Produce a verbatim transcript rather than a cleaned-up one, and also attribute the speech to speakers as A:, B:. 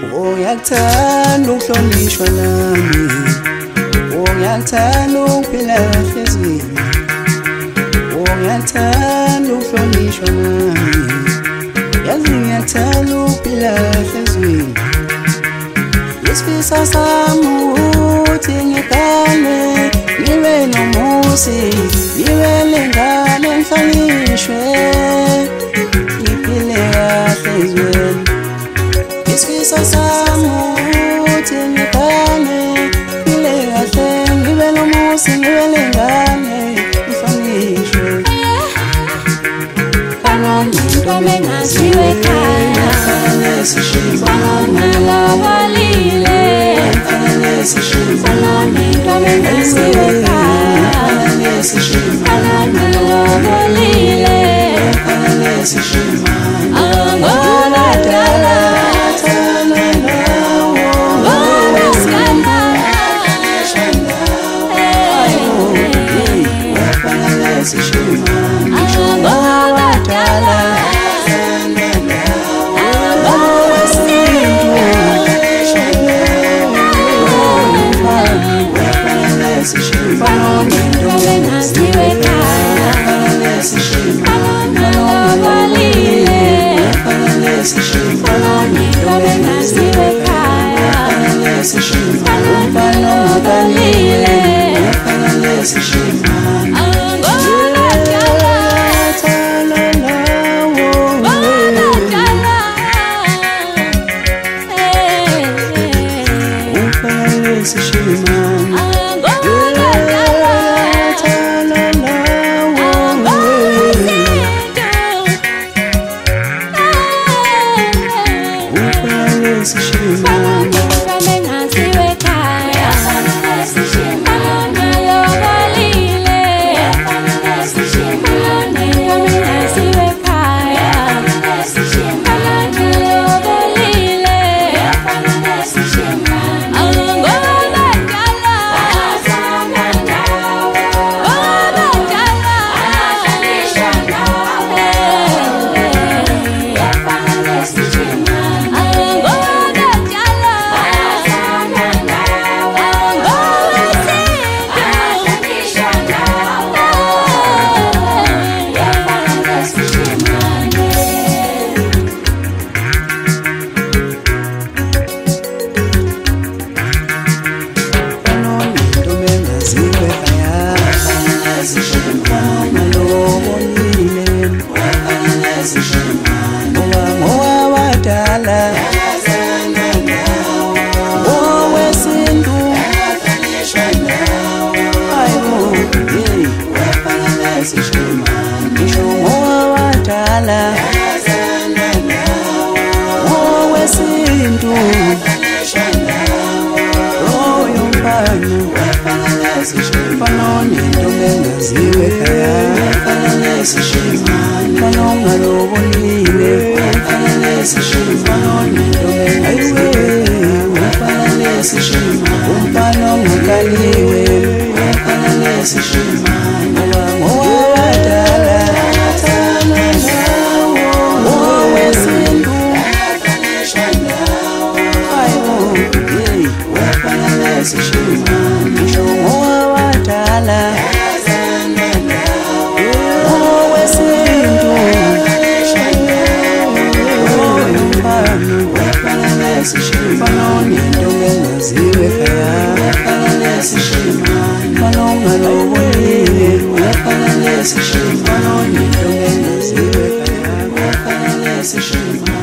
A: Uyakuthanda ukuhlonishwa nami, uyakuthanda ukuphila kahle ezweni. Uyakuthanda ukuhlonishwa nami, yazi ngiyakuthanda ukuphila kahle ezweni. Isifiso sami ukuthi ngigane ngibe nomuzi, ngibe nengane ngihlonishwe, ngiphile kahle ezweni. Isifiso sami ukuthi ngigane ngiphile kahle, ngibe nomuzi, ngibe nengane ngihlonishwe.
B: Intombi engasiwe ekhaya, ngalobolile. Salome intombi engasiwe ekhaya, ngalobolile. Angobadala,
A: Shima.